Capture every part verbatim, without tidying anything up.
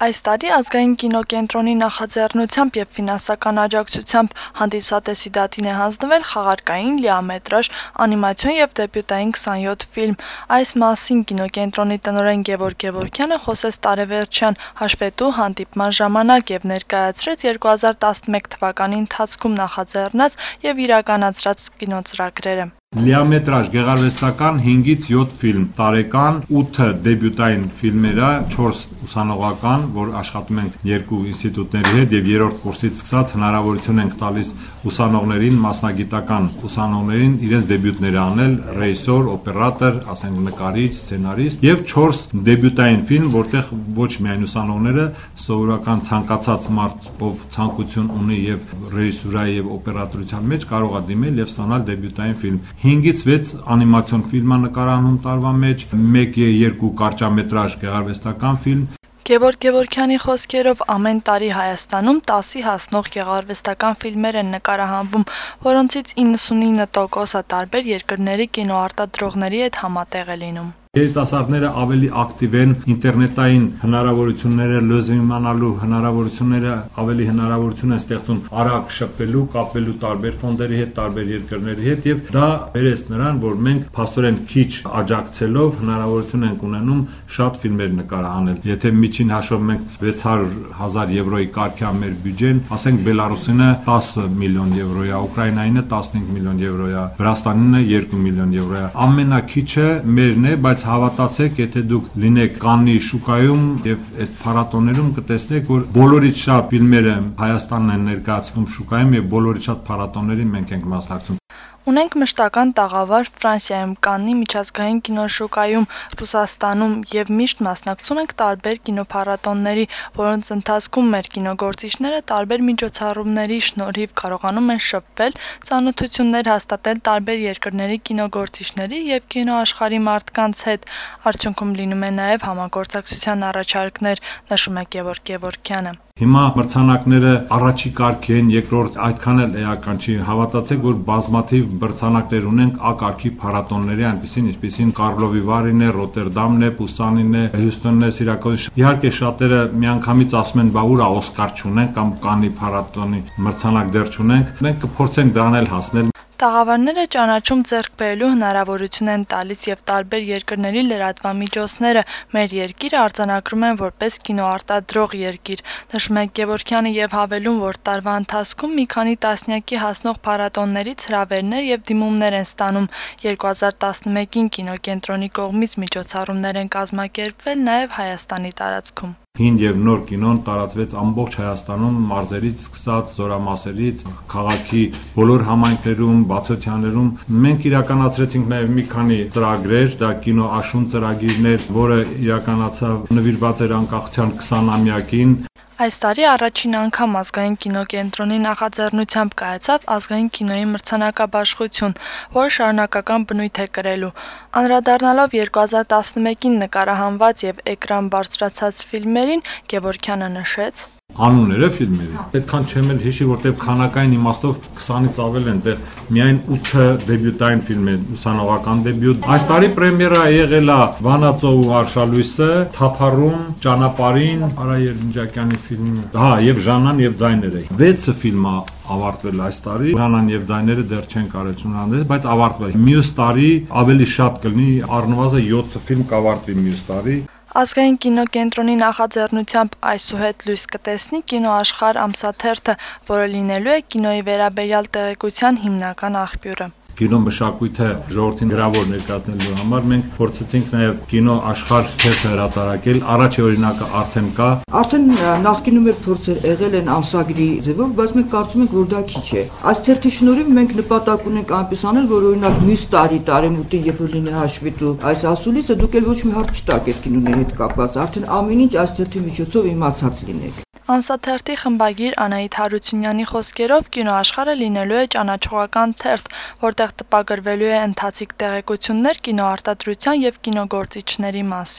Այս տարի ազգային կինոկենտրոնի նախաձեռնությամբ և ֆինանսական աջակցությամբ հանդիսատեսի դատին է հանձնվել խաղարկային, լիամետրաժ, անիմացիոն և դեբյուտային քսանյոթ ֆիլմ։ Այս մասին կինոկենտրոնի տնօրեն Գևորգ Գևորգյանը խոսեց տարեվերջյան հաշվետու հանդիպման ժամանակ և ներկայացրեց երկու հազար տասնմեկ թվականի ընթացքում նախաձեռնած և իրականացրած կինոծրագրերը։ Լիամետրաժ գեղարվեստական հինգից յոթ ֆիլմ տարեկան, ութը դեբյուտային ֆիլմերը, չորս ուսանողական, որ աշխատում ենք երկու ինստիտուտների հետ եւ երրորդ կուրսից սկսած հնարավորություն ենք տալիս ուսանողներին, մասնագիտական ուսանողներին իրենց դեբյուտները անել, ռեժիսոր, օպերատոր, ասենք նկարիչ, սցենարիստ եւ չորս դեբյուտային ֆիլմ, որտեղ ոչ միայն ուսանողները, սովորական ցանկացած մարդ, ով ցանկություն ունի եւ ռեժիսուրայի եւ օպերատորության մեջ կարող է դիմել եւ ստանալ դեբյուտային ֆիլմ։ հինգից վեց անիմացիոն ֆիլմ է նկարահանում տարվա մեջ, մեկ երկու կարճամետրաժ գեղարվեստական ֆիլմ։ Գևորգ Գևորգյանի խոսքերով ամեն տարի Հայաստանում տասի հասնող գեղարվեստական ֆիլմեր են նկարահանվում, որոնցից իննսունինը տոկոսը տարբեր երկրների կինոարտադրողների հետ համատեղ է լինում։ Երիտասարդները ավելի ակտիվ են, ինտերնետային հնարավորությունները, լեզու իմանալու հնարավորությունները ավելի հնարավորություն են ստեղծում արագ շփվելու, կապվելու տարբեր ֆոնդերի հետ, տարբեր երկրների հետ եւ դա բերեց նրան, որ մենք փաստորեն քիչ աջակցելով հնարավորություն ենք ունենում շատ ֆիլմեր նկարահանել։ Եթե միջին հաշվով մենք վեց հարյուր հազար եվրոյի կարգի է մեր բյուջեն, ասենք Բելարուսինը տասը միլիոն եվրո է, Ուկրաինայինը տասնհինգ միլիոն եվրո է, Վրաստանինը երկու միլիոն եվրո է։ Ամենակիչը մերն է, բայց հավատացեք, եթե դուք լինեք Կաննի շուկայում եւ այդ փառատոներում կտեսնեք, որ բոլորից շատ ֆիլմերը Հայաստանն են ներկայացնում շուկայում եւ բոլորից շատ փառատոներին մենք ենք մասնակցում։ Ունենք մշտական տաղավար Ֆրանսիայում, Կաննի միջազգային կինոշուկայում, Ռուսաստանում եւ միշտ մասնակցում ենք տարբեր կինոփառատոների, որոնց ընթացքում մեր կինոգործիչները տարբեր միջոցառումների շնորհիվ կարողանում են շփվել, ծանոթություններ հաստատել տարբեր երկրների կինոգործիչների եւ կինոաշխարհի մարդկանց հետ։ Արդյունքում լինում է նաեւ համագործակցության առաջարկներ, նշում է Գևորգ Գևորգյանը։ Հիմա մրցանակները առաջի կարգ են, երկրորդ այդքան էլ էական չի։ Հավատացեք, որ բազմաթիվ մրցանակներ ունենք A կարգի փառատոնների, այնպիսին, ինչպիսին Կարլովի Վարին է, Ռոտերդամն է, Պուսանին է, Հյուսթոնն է, Սիրակոզը։ Իհարկե շատերը միանգամից ասում են, բա ուր է Օսկար չունենք կամ Կաննի փառատոնի մրցանակ դեռ չունենք։ Մենք կփորձենք դրան էլ հասնել։ Տաղավարները ճանաչում ձեռք բերելու հնարավորություն են տալիս եւ տարբեր երկրների լրատվամիջոցները մեր երկիրը արձանագրում են որպես կինոարտադրող երկիր, նշում է Գևորգյանը եւ հավելում, որ տարվա ընթացքում մի քանի տասնյակի հասնող փառատոններից հրավերներ եւ դիմումներ են ստանում։ երկու հազար տասնմեկին կինոկենտրոնի կողմից միջոցառումներ են կազմակերպվել նաեւ Հայաստանի տարածքում։ Հին եւ նոր կինոն տարածվեց ամբողջ Հայաստանում, մարզերից սկսած, զորամասերից, քաղաքի բոլոր համայնքներում, բացօթյաներում։ Մենք իրականացրեցինք նաեւ մի քանի ծրագրեր, դա կինո աշուն ծրագիրներ, որը իրականացավ նվիրված էր անկախության քսանամյակին։ Այս տարի առաջին անգամ ազգային կինոկենտրոնի նախաձեռնությամբ կայացավ ազգային կինոյի մրցանակաբաշխություն, որը շարունակական բնույթ է կրելու։ Անդրադառնալով երկու հազար տասնմեկին նկարահանված եւ էկրան բարձրացած ֆիլմերին, Գևորգյանը նշեց. Անունները ֆիլմերի։ Այդքան չեմ էլ հիշի, որտեղ քանակային իմաստով քսանից ավել են, տեղ միայն ութը դեբյուտային ֆիլմ է, ուսանողական դեբյուտ։ Այս տարի պրեմիերա եղել է Վանածո ու Արշալույսը, Թափառում, Ճանապարհին, Արա Երնջակյանի ֆիլմը, հա, եւ Ժաննան եւ ձայները։ վեցը ֆիլմ է ավարտվել այս տարի։ Ժաննան եւ ձայները դեռ չեն կարել ունենալ, բայց ավարտվել։ Մյուս տարի ավելի շատ կլինի, առնվազն յոթ ֆիլմ կավարտվի մյուս տարի։ Ազգային կինոկենտրոնի նախաձեռնությամբ այսուհետ լույս կտեսնի կինոաշխարհ ամսաթերթը, որը լինելու է կինոյի վերաբերյալ տեղեկության հիմնական աղբյուրը։ Կինո մշակույթը ժողովրդին գրավոր ներկայացնելու համար մենք փորձեցինք նաև կինո աշխարհ թերթը հրատարակել, առաջի օրինակը արդեն կա։ Արդեն նախկինում էր փորձեր եղել են ամսագրի ձևով, բայց մենք կարծում ենք, որ դա քիչ է։ Այս թերթի շնորհիվ մենք նպատակ ունենք այնպես անել, որ օրինակ մյուս տարի տարեմուտի երբ որ լինի հաշվետու այս ասուլիսը, դուք էլ ոչ մի հարց չտաք այդ կինոների հետ կապված, արդեն ամեն ինչ այս թերթի միջոցով իմացած լինեք։ Ամսաթերթի խմբագիր Անահիտ Հարությունյանի խոսքերով կինոաշխարհը լինելու է ճանաչողական թերթ, որտեղ տպագրվելու է ընթացիկ տեղեկություններ կինոարտադրության եւ կինոգործիչների մասին։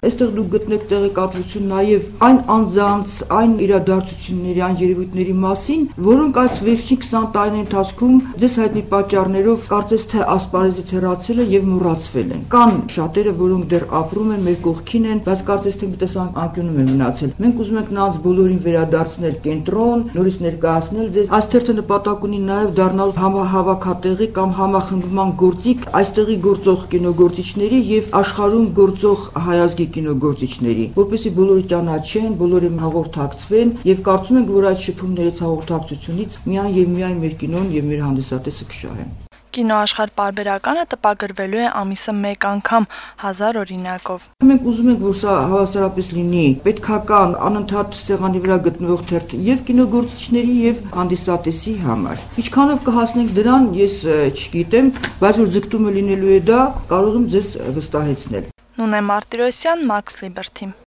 Այստեղ դուք գտնեք տեղեկատվություն նաև այն անձանց, այն իրադարձությունների, այն երևույթների մասին, որոնք այս վերջին քսան տարիների ընթացքում ձեզ հայտնի պատճառներով կարծես թե ասպարեզից հեռացել են եւ մոռացվել են։ Կան շատերը, որոնք դեռ ապրում են, մեր կողքին են, բայց կարծես թե մի տեսակ անկյունում են մնացել։ Մենք ուզում ենք նրանց բոլորին վերադարձնել կենտրոն, նորից ներկայացնել ձեզ։ Այս թերթը նպատակ ունի նաև դառնալ համահավաքատեղի կամ համախմբման գործիք այստեղի գործող կինոգործիչների եւ աշխարհում գործող հայազգի կինոգործիչների, որպեսզի բոլորը ճանաչեն, բոլորը հաղորդակցվեն եւ կարծում ենք, որ այդ շփումներից հաղորդակցությունից միայն եւ միայն մեր կինոն եւ մեր հանդիսատեսը կշահեն։ Կինոաշխարհ պարբերականը տպագրվելու է ամիսը մեկ անգամ հազար օրինակով։ Մենք ուզում ենք, որ սա հավասարապես լինի պետքական անընդհատ սեղանի վրա գտնվող թերթ եւ կինոգործիչների եւ հանդիսատեսի համար։ Ինչքանով կհասնենք դրան, ես չգիտեմ, բայց որ ձգտումը լինելու է դա, կարող եմ ձեզ վստահեցնել։ Նունե Մարտիրոսյան, Max Liberty։